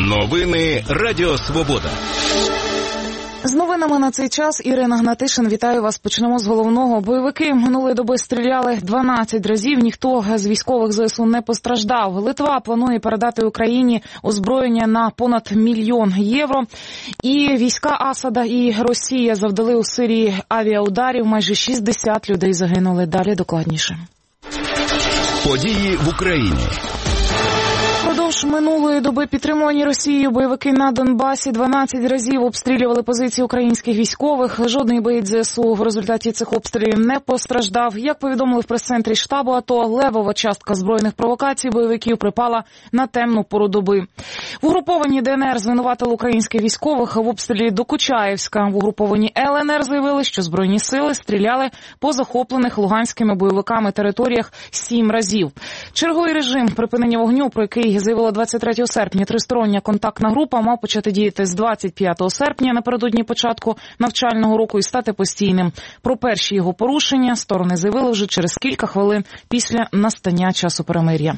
Новини Радіо Свобода. З новинами на цей час Ірина Гнатишин. Вітаю вас. Почнемо з головного. Бойовики минулої доби стріляли 12 разів. Ніхто з військових ЗСУ не постраждав. Литва планує передати Україні озброєння на понад $1 мільйон. І війська Асада і Росія завдали у Сирії авіаударів. Майже 60 людей загинули. Далі докладніше. Події в Україні. Впродовж минулої доби підтримувані Росією бойовики на Донбасі 12 разів обстрілювали позиції українських військових. Жодний боєць ЗСУ в результаті цих обстрілів не постраждав. Як повідомили в прес-центрі штабу АТО, левова частка збройних провокацій бойовиків припала на темну пору доби. В угрупованні ДНР звинуватили українських військових в обстрілі Докучаєвська. В угрупованні ЛНР заявили, що збройні сили стріляли по захоплених луганськими бойовиками територіях 7 разів. Черговий режим припинення вогню, про який заявила 23 серпня тристороння контактна група, мав почати діяти з 25 серпня напередодні початку навчального року і стати постійним. Про перші його порушення сторони заявили вже через кілька хвилин після настання часу перемир'я.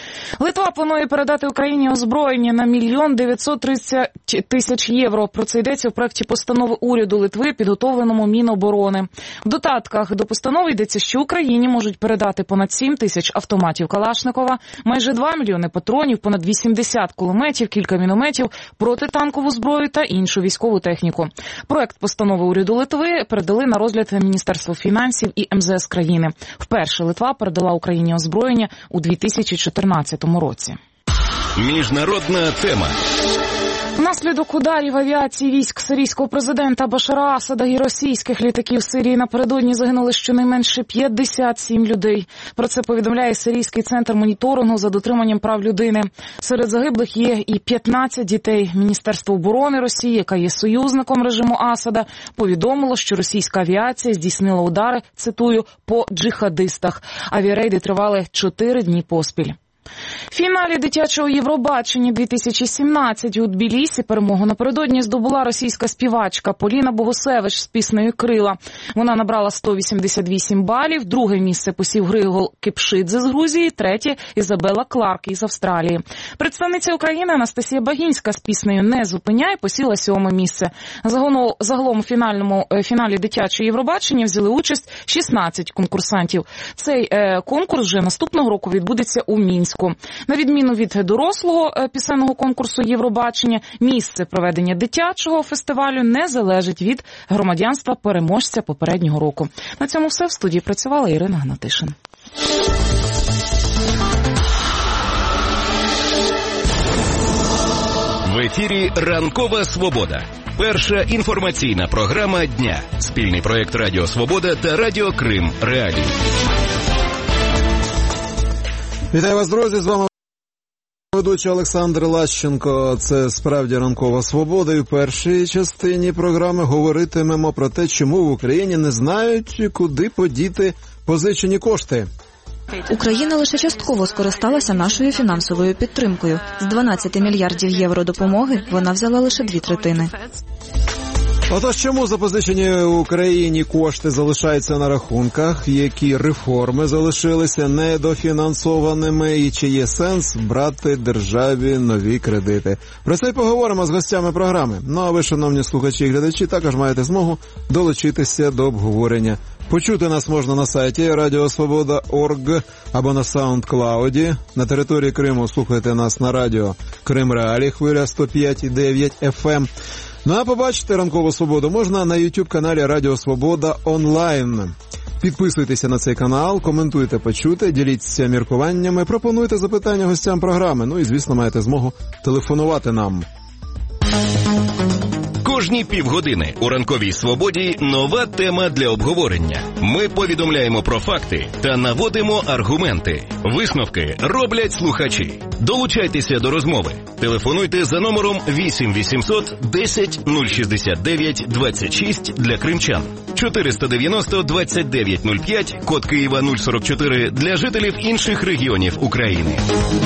Литва планує передати Україні озброєння на $1 мільйон 930 тисяч євро. Про це йдеться в проекті постанови уряду Литви, підготовленому Міноборони. В додатках до постанови йдеться, що Україні можуть передати понад 7 тисяч автоматів Калашникова, майже 2 мільйони патронів, понад 80 кулеметів, кілька мінометів, протитанкову зброю та іншу військову техніку. Проект постанови уряду Литви передали на розгляд Міністерства фінансів і МЗС країни. Вперше Литва передала Україні озброєння у 2014 році. Міжнародна тема. Внаслідок ударів авіації військ сирійського президента Башара Асада і російських літаків Сирії напередодні загинули щонайменше 57 людей. Про це повідомляє Сирійський центр моніторингу за дотриманням прав людини. Серед загиблих є і 15 дітей. Міністерство оборони Росії, яка є союзником режиму Асада, повідомило, що російська авіація здійснила удари, цитую, по джихадистах. Авіарейди тривали 4 дні поспіль. В фіналі дитячого Євробачення 2017 у Тбілісі перемогу напередодні здобула російська співачка Поліна Богусевич з піснею «Крила». Вона набрала 188 балів, друге місце посів Григол Кипшидзе з Грузії, третє – Ізабела Кларк із Австралії. Представниця України Анастасія Багінська з піснею «Не зупиняй» посіла 7-е місце. Загалом у фіналі дитячого Євробачення взяли участь 16 конкурсантів. Цей конкурс вже наступного року відбудеться у Мінську. На відміну від дорослого пісенного конкурсу Євробачення, місце проведення дитячого фестивалю не залежить від громадянства переможця попереднього року. На цьому все. В студії працювала Ірина Гнатишин. В ефірі «Ранкова Свобода». Перша інформаційна програма дня. Спільний проєкт Радіо Свобода та Радіо Крим Реалії. Вітаю вас, друзі, з вами ведучий Олександр Лащенко. Це справді «Ранкова Свобода». І в першій частині програми говоритимемо про те, чому в Україні не знають, куди подіти позичені кошти. Україна лише частково скористалася нашою фінансовою підтримкою. З 12 мільярдів євро допомоги вона взяла лише 2/3. Отож, чому запозичені Україні кошти залишаються на рахунках, які реформи залишилися недофінансованими і чи є сенс брати державі нові кредити? Про це й поговоримо з гостями програми. Ну а ви, шановні слухачі і глядачі, також маєте змогу долучитися до обговорення. Почути нас можна на сайті radiosvoboda.org або на SoundCloud. На території Криму слухайте нас на радіо Крим Реалії, хвиля 105,9 FM. Ну а побачити «Ранкову Свободу» можна на YouTube-каналі Радіо Свобода онлайн. Підписуйтеся на цей канал, коментуйте почуте, діліться міркуваннями, пропонуйте запитання гостям програми. Ну і, звісно, маєте змогу телефонувати нам. Кожні півгодини у «Ранковій Свободі» нова тема для обговорення. Ми повідомляємо про факти та наводимо аргументи. Висновки роблять слухачі. Долучайтеся до розмови. Телефонуйте за номером 8 800 10 069 26 для кримчан. 490 29 05, код Києва 044 для жителів інших регіонів України.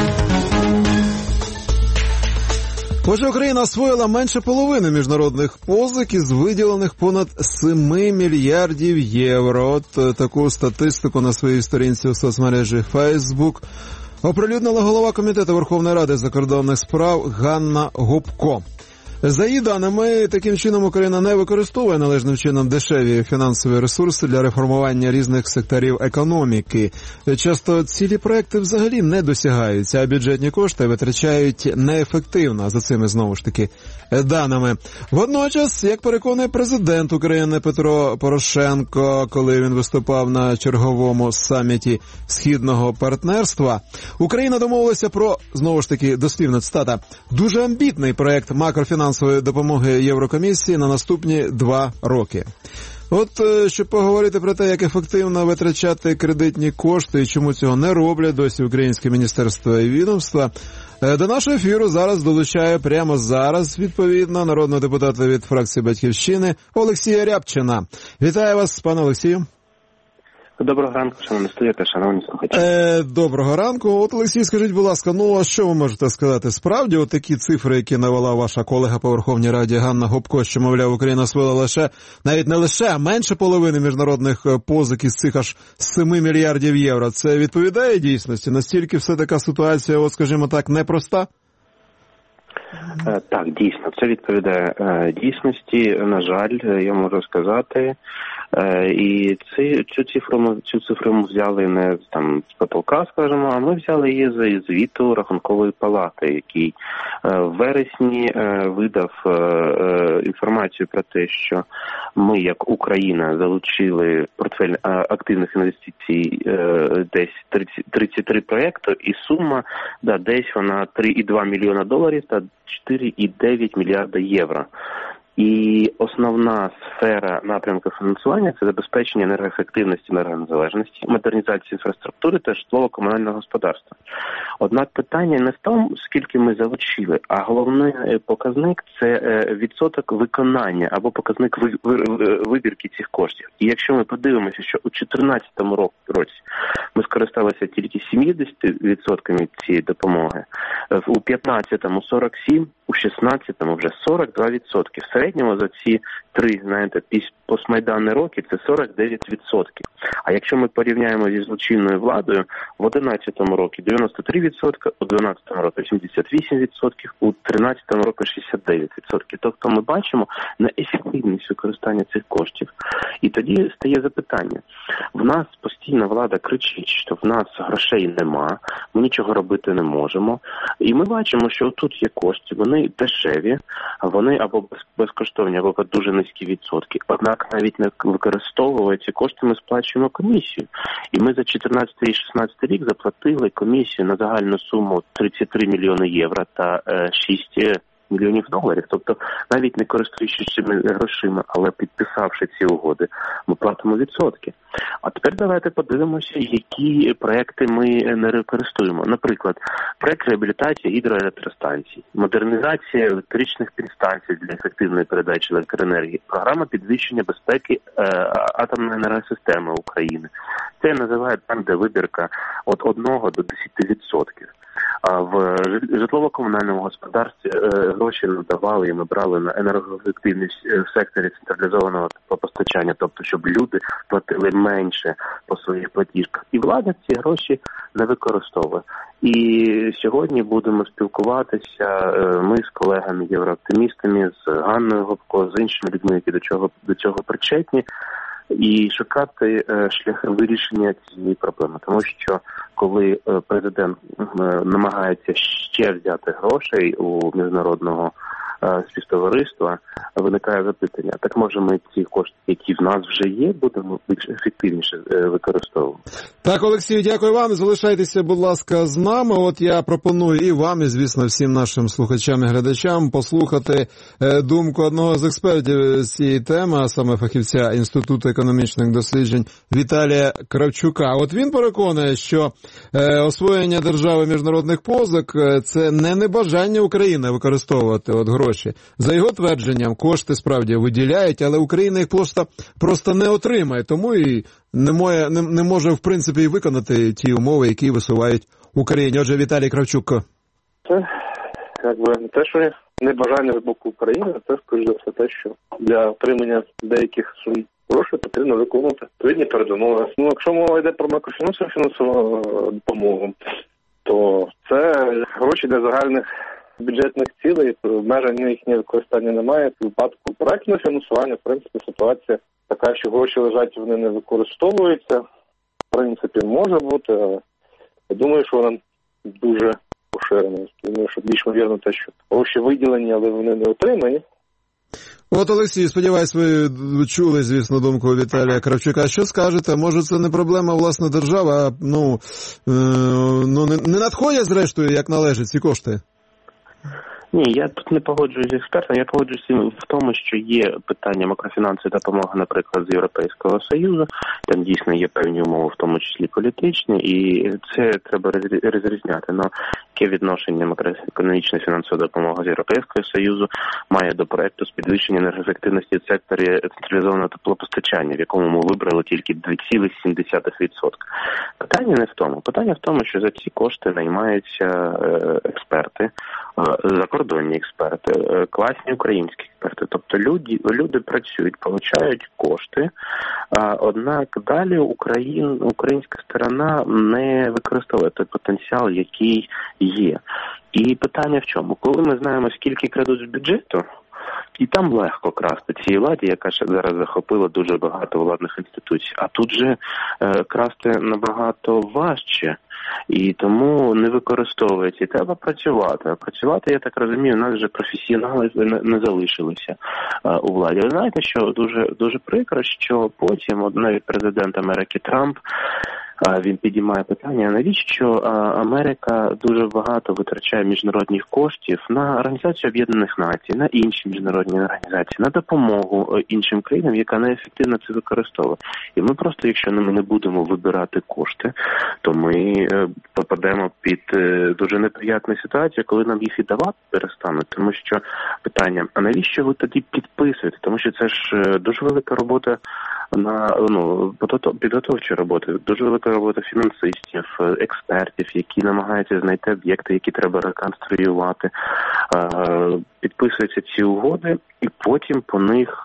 Отже, Україна освоїла менше половини міжнародних позик із виділених понад 7 мільярдів євро. От таку статистику на своїй сторінці у соцмережі Facebook оприлюднила голова Комітету Верховної Ради закордонних справ Ганна Гопко. За її даними, таким чином Україна не використовує належним чином дешеві фінансові ресурси для реформування різних секторів економіки. Часто цілі проекти взагалі не досягаються, а бюджетні кошти витрачають неефективно, за цими, знову ж таки, даними. Водночас, як переконує президент України Петро Порошенко, коли він виступав на черговому саміті Східного партнерства, Україна домовилася про, знову ж таки, дослівна цитата, дуже амбітний проект макрофінансової допомоги Єврокомісії на наступні 2 роки. От, щоб поговорити про те, як ефективно витрачати кредитні кошти і чому цього не роблять досі українське міністерство і відомства, до нашого ефіру прямо зараз, відповідно, народного депутата від фракції «Батьківщини» Олексія Рябчина. Вітаю вас, пане Олексію. Доброго ранку, шановні студія та шановні слухачі. Доброго ранку. От, Олексій, скажіть, будь ласка, а що ви можете сказати? Справді, от такі цифри, які навела ваша колега по Верховній Раді Ганна Гопко, що, мовляв, Україна освоїла навіть не лише, а менше половини міжнародних позик із цих аж 7 мільярдів євро. Це відповідає дійсності? Настільки все така ситуація, от, скажімо так, непроста? Так, дійсно, це відповідає дійсності, на жаль, я можу сказати. І цю цифру ми взяли не з потолка, скажімо, а ми взяли її з звіту Рахункової палати, який в вересні видав інформацію про те, що ми, як Україна, залучили портфель активних інвестицій десь 33 проєкти, і сума, десь вона $3,2 мільйона та 4,9 мільярда євро. І основна сфера напрямку фінансування – це забезпечення енергоефективності, енергонезалежності, модернізації інфраструктури та житлово-комунального господарства. Однак питання не в тому, скільки ми залучили, а головний показник – це відсоток виконання або показник вибірки цих коштів. І якщо ми подивимося, що у 2014 році ми скористалися тільки 70% цієї допомоги, у 2015 – 47%, у 2016 вже 42%. В середньому за ці 3, постмайданні роки це 49%. А якщо ми порівняємо зі злочинною владою, в 2011 році 93%, у 2012 році 78%, у 2013 році 69%. Тобто ми бачимо неефективність використання цих коштів. І тоді стає запитання. В нас постійно влада кричить, що в нас грошей нема, ми нічого робити не можемо. І ми бачимо, що тут є кошти, вони дешеві, вони або безкоштовні, або по дуже низькі відсотки. Однак навіть не використовуючи ці кошти, ми сплачуємо комісію. І ми за 2014 і 2016 рік заплатили комісію на загальну суму 33 мільйони євро та 6 мільйонів доларів. Тобто, навіть не користуючись цими грошима, але підписавши ці угоди, ми платимо відсотки. А тепер давайте подивимося, які проекти ми не використовуємо. Наприклад, проект реабілітації гідроелектростанцій, модернізація електричних підстанцій для ефективної передачі електроенергії, програма підвищення безпеки атомної енергосистеми України. Це називають там, де вибірка від 1 до 10%. А в житлово-комунальному господарстві гроші надавали і ми брали на енергоефективність в секторі централізованого теплопостачання, тобто щоб люди платили менше по своїх платіжках. І влада ці гроші не використовує. І сьогодні будемо спілкуватися ми з колегами єврооптимістами, з Ганною Гопко, з іншими людьми, які до цього причетні, і шукати шляхи вирішення цієї проблеми. Тому що коли президент намагається ще взяти грошей у міжнародного співтовариства, виникає запитання, так може ми ці кошти, які в нас вже є, будемо більш ефективніше використовувати? Так, Олексію, дякую вам. Залишайтеся, будь ласка, з нами. От я пропоную і вам, і, звісно, всім нашим слухачам і глядачам послухати думку одного з експертів з цієї теми, а саме фахівця Інституту економічних досліджень Віталія Кравчука. От він переконує, що освоєння держави міжнародних позик – це не небажання України використовувати гроші. За його твердженням, кошти справді виділяють, але Україна їх просто не отримає, тому і не може, в принципі, і виконати ті умови, які висувають Україні. Отже, Віталій Кравчук. Це, не те, що небажання з боку України, це, скоріш за все, те, що для отримання деяких сум грошей потрібно виконувати відповідні передумови. Якщо мова йде про макрофінансову допомогу, то це гроші для загальних бюджетних цілей, обмежень їхнє використання немає. В випадку проектного фінансування, в принципі, ситуація така, що гроші лежать, вони не використовуються. В принципі, може бути, але я думаю, що вона дуже поширена. Думаю, що більш ймовірно те, що гроші виділені, але вони не отримані. От, Олексій, сподіваюсь, ви чули, звісно, думку Віталія Кравчука. Що скажете? Може, це не проблема, власне, держави, а не надходять, зрештою, як належить ці кошти? Ні, я тут не погоджуюсь з експертом, я погоджуюся в тому, що є питання макрофінансової допомоги, наприклад, з Європейського Союзу, там дійсно є певні умови, в тому числі політичні, і це треба розрізняти. Но яке відношення макроекономічної фінансової допомоги з Європейського Союзу має до проекту з підвищення енергоефективності в секторі централізованого теплопостачання, в якому ми вибрали тільки 2,7%. Питання не в тому. Питання в тому, що за ці кошти наймаються експерти, закордонні експерти, класні українські експерти. Тобто люди працюють, получають кошти, однак далі українська сторона не використовує той потенціал, який є. І питання в чому? Коли ми знаємо, скільки крадуть з бюджету, і там легко красти цій владі, яка ще зараз захопила дуже багато владних інституцій. А тут же красти набагато важче. І тому не використовується. І треба працювати. А працювати, я так розумію, у нас вже професіонали не залишилися у владі. Ви знаєте, що дуже прикро, що потім навіть президент Америки Трамп, він підіймає питання, навіщо Америка дуже багато витрачає міжнародних коштів на Організацію Об'єднаних Націй, на інші міжнародні організації, на допомогу іншим країнам, яка неефективно це використовує. І ми просто, якщо ми не будемо вибирати кошти, то ми попадемо під дуже неприємну ситуацію, коли нам їх і давати перестануть. Тому що питання, а навіщо ви тоді підписуєте? Тому що це ж дуже велика робота підготовчі роботи, дуже велика робота фінансистів, експертів, які намагаються знайти об'єкти, які треба реконструювати. Підписуються ці угоди, і потім по них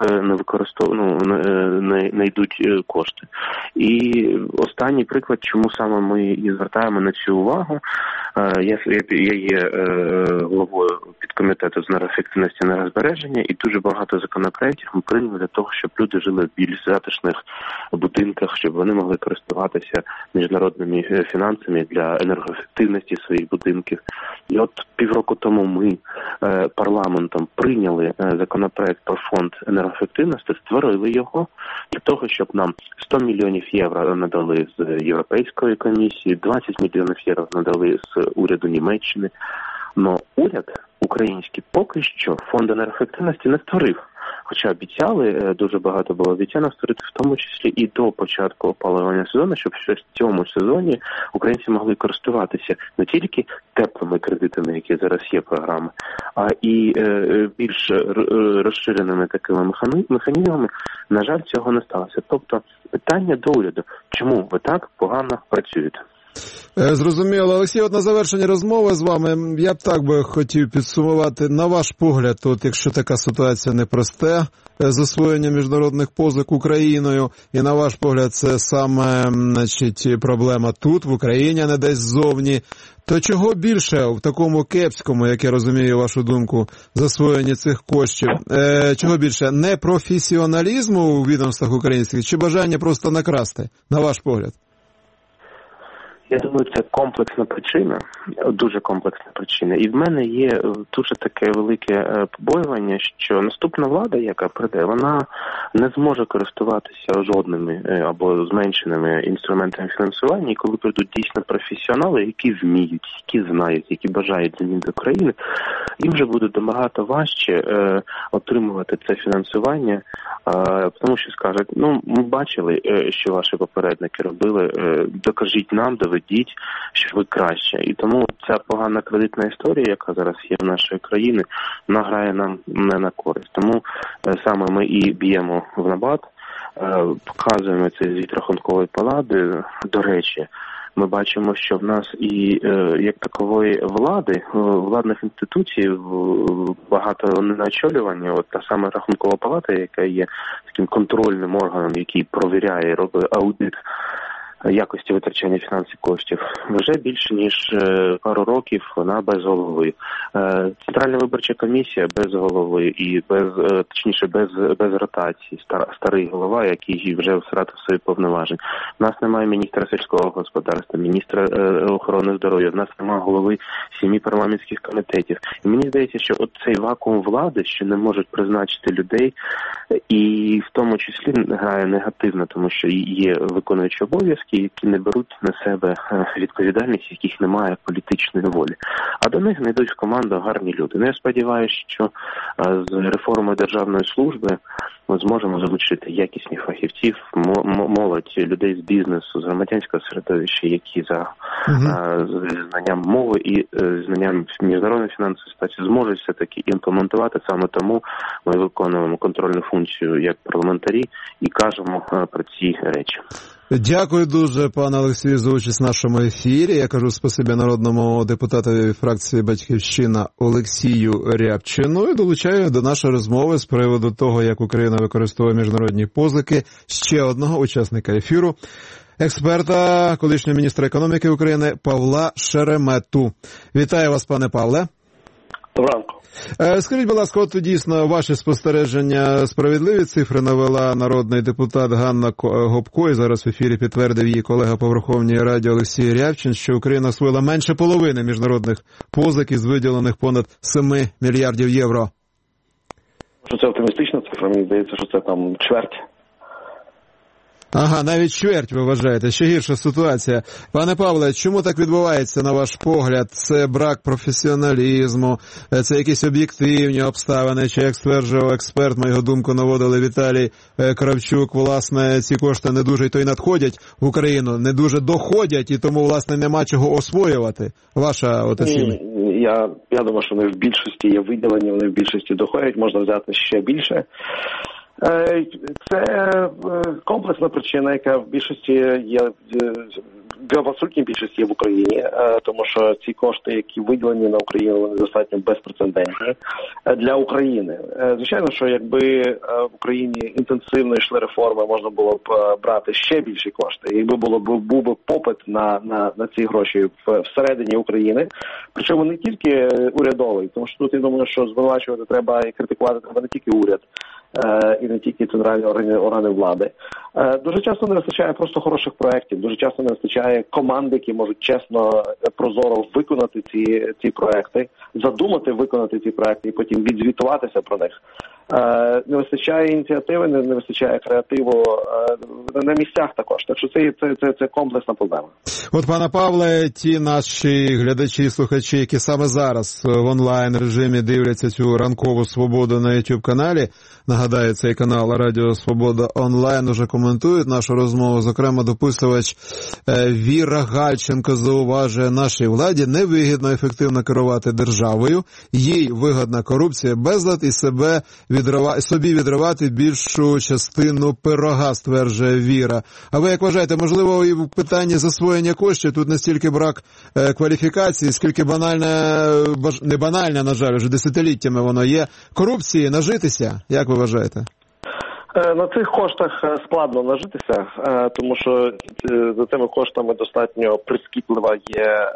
не йдуть кошти. І останній приклад, чому саме ми і звертаємо на цю увагу, я є головою підкомітету з енергоефективності і енергозбереження, і дуже багато законопроєктів ми прийняли для того, щоб люди жили в більш затишних будинках, щоб вони могли користуватися міжнародними фінансами для енергоефективності своїх будинків. І от півроку тому ми парламентом прийняли законопроект про фонд енергоефективності, створили його для того, щоб нам 100 мільйонів євро надали з Європейської комісії, 20 мільйонів євро надали з уряду Німеччини. Но уряд український поки що фонд енергоефективності не створив. Хоча обіцяли, дуже багато було обіцяно створити, в тому числі і до початку опалювального сезону, щоб ще в цьому сезоні українці могли користуватися не тільки теплими кредитами, які зараз є програми, а і більш розширеними такими механізмами. На жаль, цього не сталося. Тобто питання до уряду, чому ви так погано працюєте? Зрозуміло. Олексій, от на завершення розмови з вами, я б так би хотів підсумувати, на ваш погляд, от якщо така ситуація непросте, засвоєння міжнародних позик Україною, і на ваш погляд це саме, проблема тут, в Україні, а не десь ззовні, то чого більше в такому кепському, як я розумію вашу думку, засвоєнні цих коштів, чого більше, непрофесіоналізму у відомствах українських, чи бажання просто накрасти, на ваш погляд? Я думаю, це комплексна причина, дуже комплексна причина. І в мене є дуже таке велике побоювання, що наступна влада, яка прийде, вона не зможе користуватися жодними або зменшеними інструментами фінансування. І коли прийдуть дійсно професіонали, які вміють, які знають, які бажають змінити країни, їм вже буде набагато важче отримувати це фінансування, тому що скажуть, ми бачили, що ваші попередники робили, докажіть нам, доведіть, що ви краще. І тому ця погана кредитна історія, яка зараз є в нашій країні, награє нам не на користь. Тому саме ми і б'ємо в набат, показуємо цей звіт Рахункової палати. До речі, ми бачимо, що в нас і як такової влади, владних інституцій багато не на очолюванні. От та сама Рахункова палата, яка є таким контрольним органом, який провіряє, робить аудит якості витрачання фінансових коштів. Вже більше ніж пару років вона без голови. Центральна виборча комісія без голови і без ротації. Старий голова, який вже втратив свої повноважень. У нас немає міністра сільського господарства, міністра охорони здоров'я, в нас немає голови 7 парламентських комітетів. І мені здається, що цей вакуум влади, що не можуть призначити людей, і в тому числі грає негативно, тому що є виконуючі обов'язки, які не беруть на себе відповідальність, яких немає політичної волі. А до них знайдуть в команду гарні люди. Я сподіваюся, що з реформою державної служби ми зможемо залучити якісних фахівців, молодь, людей з бізнесу, з громадянського середовища, які за знанням мови і знанням міжнародної фінансової ситуації зможуть все-таки імплементувати. Саме тому ми виконуємо контрольну функцію як парламентарі і кажемо про ці речі. Дякую дуже, пане Олексію, за участь в нашому ефірі. Я кажу спасибі народному депутатові фракції «Батьківщина» Олексію Рябчину і долучаю до нашої розмови з приводу того, як Україна використовує міжнародні позики, ще одного учасника ефіру, експерта, колишнього міністра економіки України Павла Шеремету. Вітаю вас, пане Павле. Доброго ранку. Скажіть, будь ласка, от дійсно ваші спостереження справедливі цифри навела народний депутат Ганна Гопко, і зараз в ефірі підтвердив її колега по Верховній Раді Олексій Рябчин, що Україна освоїла менше половини міжнародних позик із виділених понад 7 мільярдів євро. Що це оптимістична цифра, мені здається, що це там чверть. Ага, навіть чверть ви вважаєте, ще гірша ситуація. Пане Павле, чому так відбувається, на ваш погляд? Це брак професіоналізму, це якісь об'єктивні обставини, чи, як стверджував експерт, на його думку наводили Віталій Кравчук, власне, ці кошти не дуже й то й надходять в Україну, не дуже доходять, і тому, власне, нема чого освоювати? Ваша оцінка? Я думаю, що вони в більшості є виділені, вони в більшості доходять, можна взяти ще більше. Це комплексна причина, яка в більшості є, в абсолютній більшості є в Україні, тому що ці кошти, які виділені на Україну, вони достатньо безпрецедентні для України. Звичайно, що якби в Україні інтенсивно йшли реформи, можна було б брати ще більші кошти, якби був би попит на ці гроші всередині України, причому не тільки урядовий, тому що тут я думаю, що звинувачувати треба і критикувати треба не тільки уряд, і не тільки центральні органи влади. Дуже часто не вистачає просто хороших проєктів, дуже часто не вистачає команд, які можуть чесно, прозоро виконати ці проєкти, задумати виконати ці проєкти і потім відзвітуватися про них. Не вистачає ініціативи, не вистачає креативу на місцях також. Так що це комплексна проблема. От, пане Павле, ті наші глядачі і слухачі, які саме зараз в онлайн-режимі дивляться цю ранкову «Свободу» на YouTube-каналі, нагадаю, цей канал «Радіо Свобода онлайн» уже коментують нашу розмову. Зокрема, дописувач Віра Гальченко зауважує, нашій владі невигідно ефективно керувати державою, їй вигодна корупція, безлад і собі відривати більшу частину пирога, стверджує Віра. А ви як вважаєте, можливо, і в питанні засвоєння коштів тут не стільки брак кваліфікації, скільки не банальне, на жаль, вже десятиліттями воно є, корупції нажитися? Як ви вважаєте? На цих коштах складно нажитися, тому що за цими коштами достатньо прискіплива є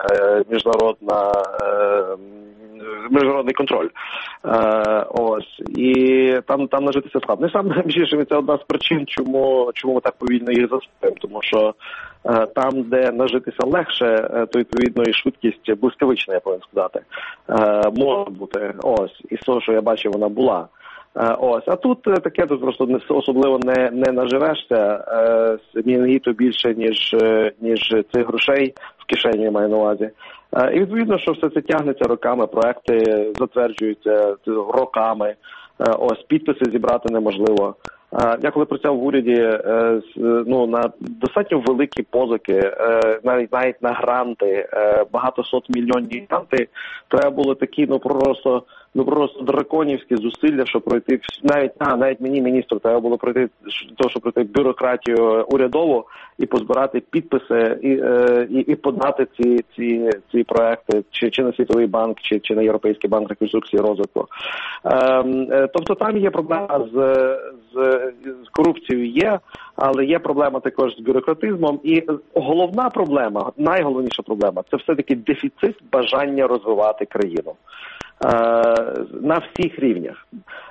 міжнародний контроль. Ось. І там нажитися складно. І сам найбільше, це одна з причин, чому ми так повільно їх засвоюємо. Тому що там, де нажитися легше, то відповідно і швидкість блискавична, я повинен сказати, може бути. Ось. І з того, що я бачив, вона була. Ось, а тут таке, тут просто особливо не наживешся, мінгіту більше, ніж цих грошей в кишені, я маю на увазі. І відповідно, що все це тягнеться роками, проекти затверджуються роками, ось, підписи зібрати неможливо. Я коли працював в уряді, на достатньо великі позики, навіть на гранти, багато сот мільйонні гранти, треба було такі, просто просто драконівські зусилля, щоб пройти навіть мені, міністру, треба було пройти щоб пройти бюрократію урядову і позбирати підписи і подати ці проекти чи на Світовий банк, чи на Європейський банк реконструкції і розвитку. Тобто там є проблема з корупцією є, але є проблема також з бюрократизмом. І головна проблема, найголовніша проблема, це все-таки дефіцит бажання розвивати країну на всіх рівнях.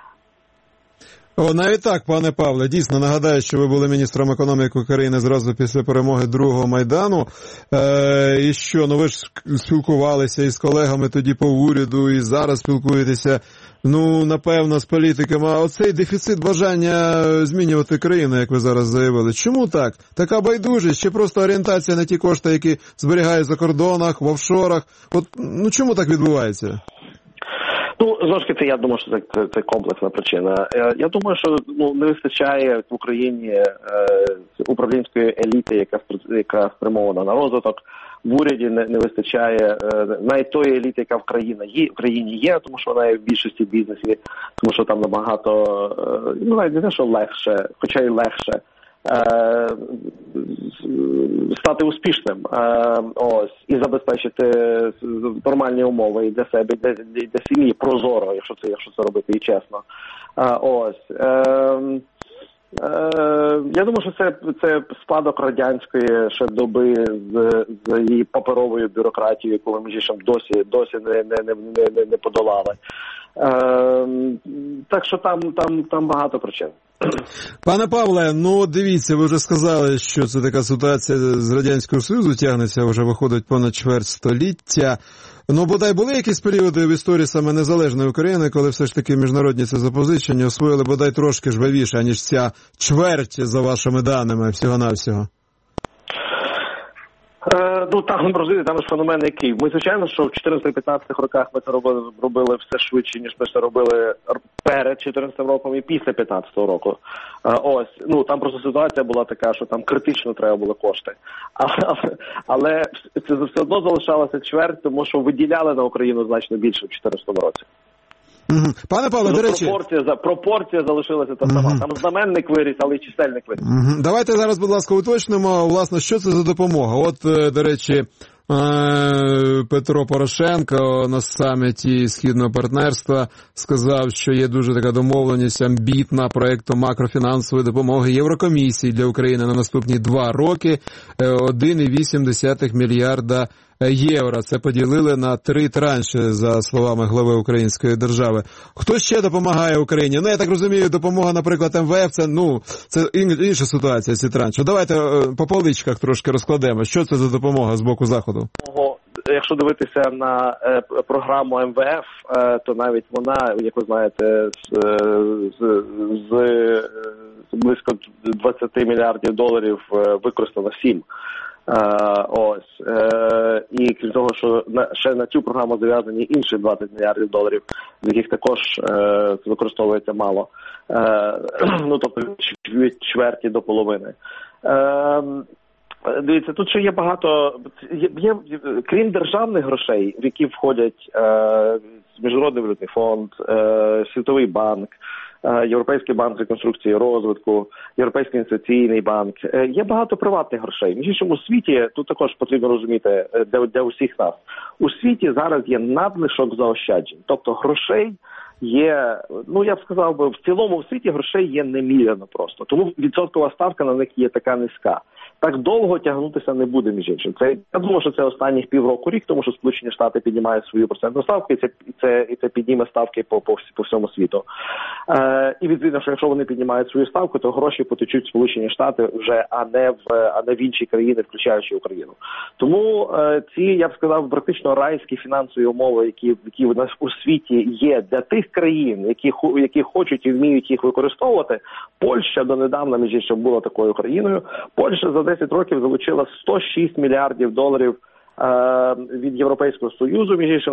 Навіть так, пане Павле, дійсно, нагадаю, що ви були міністром економіки України зразу після перемоги другого Майдану. І що, ви ж спілкувалися із колегами тоді по уряду, і зараз спілкуєтеся, напевно, з політиками. А оцей дефіцит бажання змінювати країну, як ви зараз заявили, чому так? Така байдужість, чи просто орієнтація на ті кошти, які зберігають за кордонах, в офшорах? Чому так відбувається? Знову ж таки, я думаю, що це комплексна причина. Я думаю, що не вистачає в Україні управлінської еліти, яка спрямована на розвиток. В уряді не вистачає навіть тої еліти, яка в країні є, тому що вона є в більшості бізнесів, тому що там набагато, навіть не те, що легше, хоча й легше, стати успішним, і забезпечити нормальні умови і для себе, і для сім'ї, прозоро, якщо це робити і чесно. Я думаю, що це спадок радянської ще доби з її паперовою бюрократією, яку ми, між іншим, досі не подолали. Так що там багато причин. Пане Павле, дивіться, ви вже сказали, що це така ситуація з Радянського Союзу тягнеться, вже виходить понад чверть століття. Бодай були якісь періоди в історії саме незалежної України, коли все ж таки міжнародні це запозичення освоїли бодай трошки жвавіше, ніж ця чверть, за вашими даними, всього-навсього? Там ж феномен який. Ми, звичайно, що в 14-15 роках ми це робили все швидше, ніж ми це робили перед 14 роком і після 15 року. Там просто ситуація була така, що там критично треба було кошти. Але це все одно залишалося чверть, тому що виділяли на Україну значно більше в 14 році. Пане Павле, до речі... Пропорція залишилася та сама. Там знаменник виріс, але й чисельник виріс. Давайте зараз, будь ласка, уточнимо, власне, що це за допомога. До речі, Петро Порошенко на саміті Східного партнерства сказав, що є дуже така домовленість амбітна проєкту макрофінансової допомоги Єврокомісії для України на наступні 2 роки 1,8 мільярда євро. Це поділили на 3 транші, за словами глави української держави. Хто ще допомагає Україні? Я так розумію, допомога, наприклад, МВФ, це інша ситуація, ці транші. Давайте по поличках трошки розкладемо. Що це за допомога з боку Заходу? Якщо дивитися на програму МВФ, то навіть вона, як ви знаєте, з близько 20 мільярдів доларів використала 7. І крім того, що ще на цю програму зав'язані інші 20 мільярдів доларів, з яких також використовується мало. Тобто від чверті до половини. Дивіться, тут ще є багато, крім державних грошей, в які входять Міжнародний валютний фонд, Світовий банк, Європейський банк реконструкції і розвитку, Європейський інвестиційний банк. Є багато приватних грошей. Між іншим, у світі, тут також потрібно розуміти, для усіх нас, у світі зараз є надлишок заощаджень. Тобто грошей є, я б сказав би, в цілому в світі грошей є неміряно просто. Тому відсоткова ставка на них є така низька. Так довго тягнутися не буде, між іншим. Я думаю, що це останніх півроку-рік, тому що Сполучені Штати піднімають свою процентну ставку, і це підніме ставки по всьому світу. І відповідно, що якщо вони піднімають свою ставку, то гроші потечуть в Сполучені Штати вже, а не в інші країни, включаючи Україну. Тому ці, я б сказав, практично райські фінансові умови, які у нас у світі є для тих країн, які хочуть і вміють їх використовувати. Польща донедавна, між іншим, була такою країною. Польща за 10 років залучила 106 мільярдів доларів від Європейського Союзу, між іншим,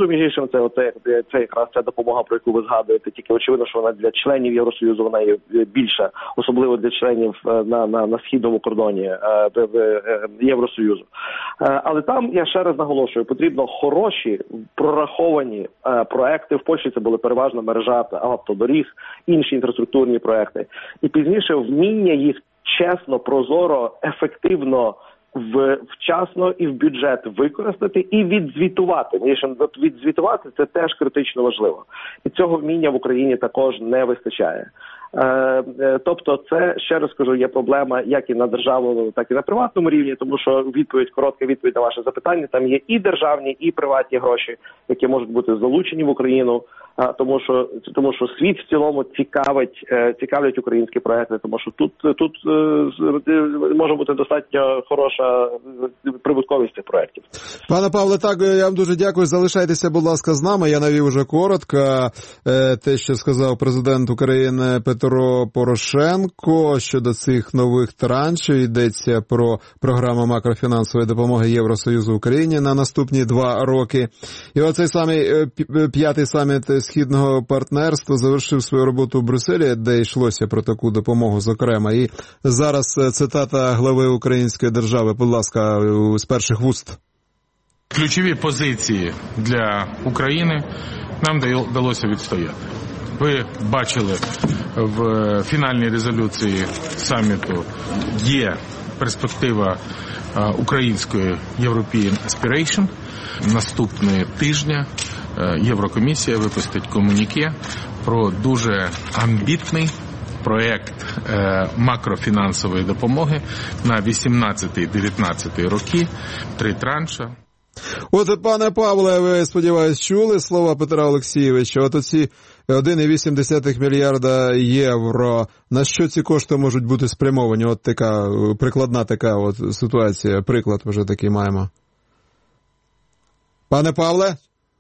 це якраз ця допомога, про яку ви згадуєте, тільки очевидно, що вона для членів Євросоюзу вона є більша, особливо для членів на східному кордоні Євросоюзу. Але там, я ще раз наголошую, потрібно хороші, прораховані проекти. В Польщі це були переважно мережа автодоріг, інші інфраструктурні проекти. І пізніше вміння їх чесно, прозоро, ефективно, вчасно і в бюджет використати і відзвітувати. Відзвітувати – це теж критично важливо. І цього вміння в Україні також не вистачає. Тобто це, ще раз кажу, є проблема як і на державному, так і на приватному рівні, тому що коротка відповідь на ваше запитання, там є і державні, і приватні гроші, які можуть бути залучені в Україну, тому що світ в цілому цікавлять українські проекти, тому що тут може бути достатньо хороша прибутковість цих проектів. Пане Павле, так, я вам дуже дякую. Залишайтеся, будь ласка, з нами. Я навів уже коротко те, що сказав президент України Петро Порошенко щодо цих нових траншів. Йдеться про програму макрофінансової допомоги Євросоюзу Україні на наступні 2 роки. І оцей самий 5-й саміт Східного партнерства завершив свою роботу в Брюсселі, де йшлося про таку допомогу, зокрема. І зараз цитата глави української держави, будь ласка, з перших вуст. Ключові позиції для України нам вдалося відстояти. Ви бачили в фінальній резолюції саміту є перспектива української European Aspiration. Наступного тижня Єврокомісія випустить комюніке про дуже амбітний проєкт макрофінансової допомоги на 18-19 роки, 3 транша. От, пане Павле, ви, сподіваюсь, чули слова Петра Олексійовича? От оці 1,8 мільярда євро, на що ці кошти можуть бути спрямовані? От така прикладна така от ситуація, приклад вже такий маємо. Пане Павле?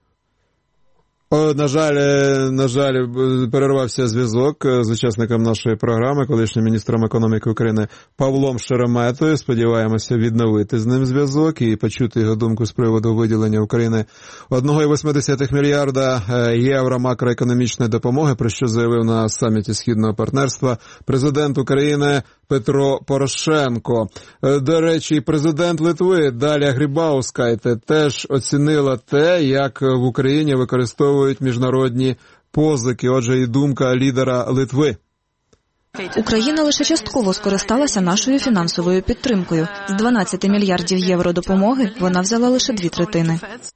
На жаль, перервався зв'язок з учасником нашої програми, колишнім міністром економіки України Павлом Шереметою. Сподіваємося відновити з ним зв'язок і почути його думку з приводу виділення України 1,8 мільярда євро макроекономічної допомоги, про що заявив на саміті Східного партнерства президент України Петро Порошенко. До речі, президент Литви Далія Грибаускайте теж оцінила те, як в Україні використовують міжнародні позики. Отже, і думка лідера Литви. Україна лише частково скористалася нашою фінансовою підтримкою. З 12 мільярдів євро допомоги вона взяла лише 2/3.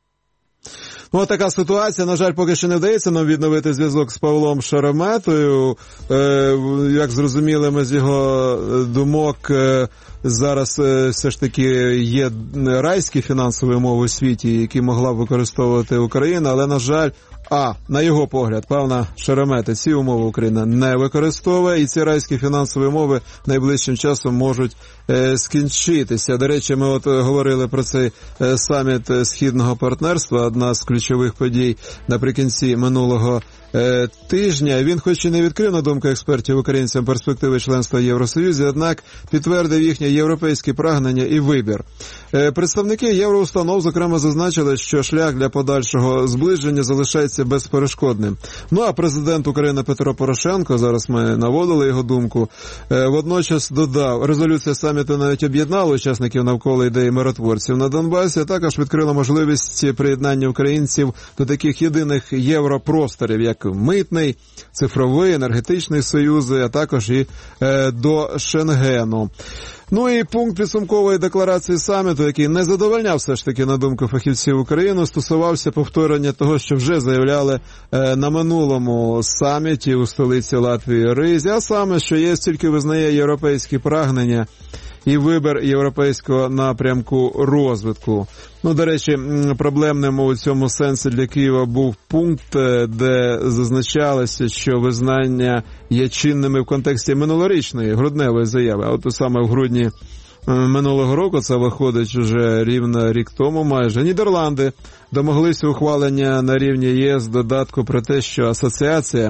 Ну, така ситуація. На жаль, поки що не вдається нам відновити зв'язок з Павлом Шереметою. Як зрозуміли ми з його думок, зараз все ж таки є райські фінансові умови у світі, які могла б використовувати Україна, але, на жаль, на його погляд, пана Шеремета, ці умови Україна не використовує, і ці райські фінансові умови найближчим часом можуть скінчитися. До речі, ми от говорили про цей саміт Східного партнерства, одна з ключових подій наприкінці минулого тижня. Він хоч і не відкрив, на думку експертів, українцям перспективи членства в Євросоюзі, однак підтвердив їхнє європейське прагнення і вибір. Представники євроустанов, зокрема, зазначили, що шлях для подальшого зближення залишається безперешкодним. Ну, а президент України Петро Порошенко, зараз ми наводили його думку, водночас додав, резолюція саміту навіть об'єднала учасників навколо ідеї миротворців на Донбасі, а також відкрила можливість приєднання українців до таких єдиних європросторів, як митний, цифровий, енергетичний союзи, а також і до Шенгену. Ну і пункт підсумкової декларації саміту, який не задовольняв все ж таки, на думку фахівців України, стосувався повторення того, що вже заявляли на минулому саміті у столиці Латвії Ризі, а саме, що ЄС тільки визнає європейські прагнення і вибір європейського напрямку розвитку. Ну, до речі, проблемним у цьому сенсі для Києва був пункт, де зазначалося, що визнання є чинними в контексті минулорічної грудневої заяви. А от саме в грудні минулого року, це виходить вже рівно рік тому майже, Нідерланди домоглися ухвалення на рівні ЄС додатку про те, що асоціація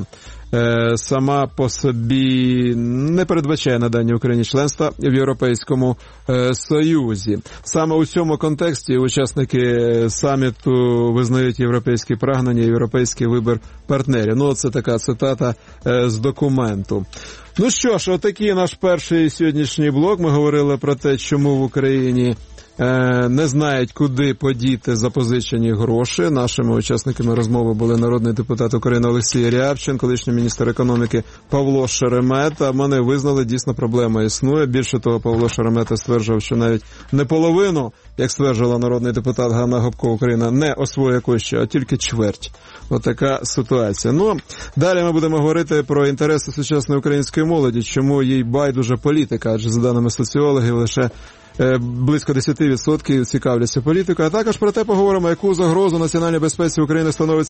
сама по собі не передбачає надання Україні членства в Європейському Союзі. Саме у цьому контексті учасники саміту визнають європейські прагнення, європейський вибір партнерів. Ну, це така цитата з документу. Ну що ж, отакий наш перший сьогоднішній блок. Ми говорили про те, чому в Україні не знають, куди подіти запозичені гроші. Нашими учасниками розмови були народний депутат України Олексій Рябчин, колишній міністр економіки Павло Шеремета. Вони визнали, дійсно проблема існує. Більше того, Павло Шеремета стверджував, що навіть не половину, як стверджувала народний депутат Ганна Гопко, Україна не освоює коштів, а тільки чверть. Отака ситуація. Ну, далі ми будемо говорити про інтереси сучасної української молоді, чому їй байдуже політика, адже за даними соціологів лише близько 10% цікавляться політикою, а також про те поговоримо, яку загрозу національній безпеці України становить